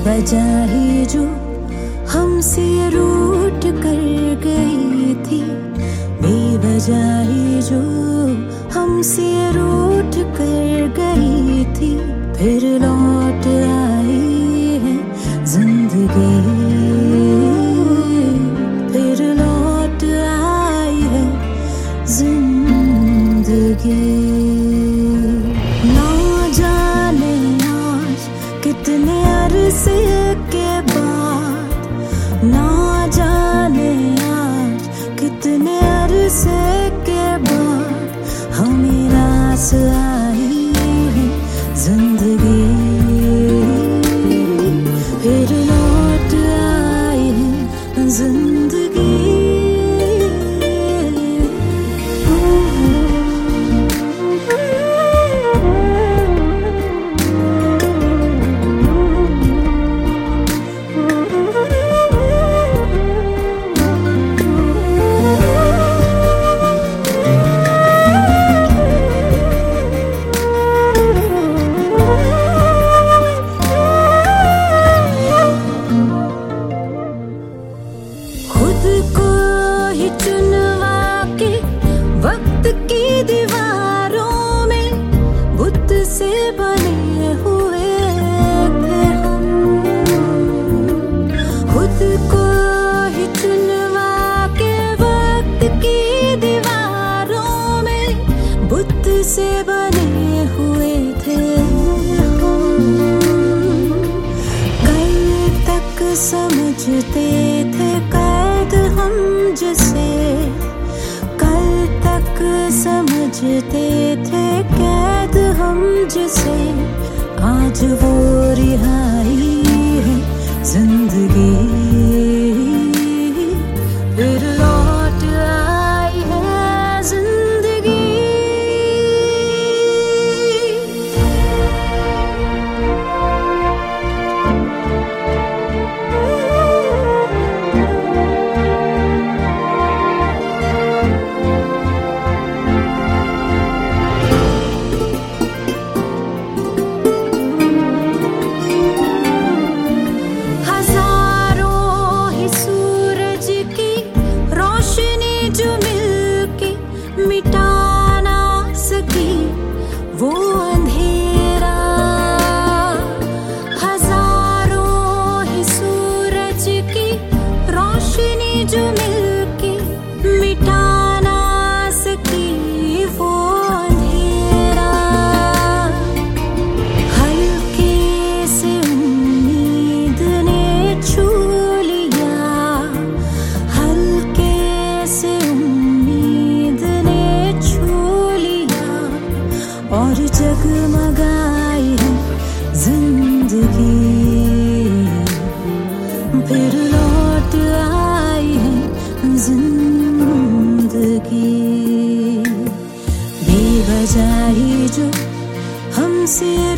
बेवजह ही जो हमसे रूठ कर गई थी, बेवजह ही जो हमसे रूठ कर गई थी, फिर लौट आई है जिंदगी, फिर लौट आई है जिंदगी। ना जाने आज कितने अरसे के बाद, ना जाने आज कितने अरसे के बाद हमें रास आई है जिंदगी, फिर लौट आई है जिंदगी। वक्त की दीवारों में बुत से बने हुए थे हम, खुद को ही चुनवा के वक्त की दीवारों में बुत से बने हुए थे हम। कल तक समझते थे कैद हम जिसे, समझते थे कैद हम जिसे, आज वो रिहाई है जिंदगी, फिर लौट आई है जिंदगी। जो मिलके मिटा ना सकी वो अंधेरा, हजारों ही सूरज की रोशनी जो मिलके मिटा ना सकी वो अंधेरा। हल्के से उम्मीद ने छू लिया, हल्के से उम्मीद ने छू लिया, और जगमगाई है जिंदगी, फिर लौट आई है जिंदगी। बेवजह ही जो हमसे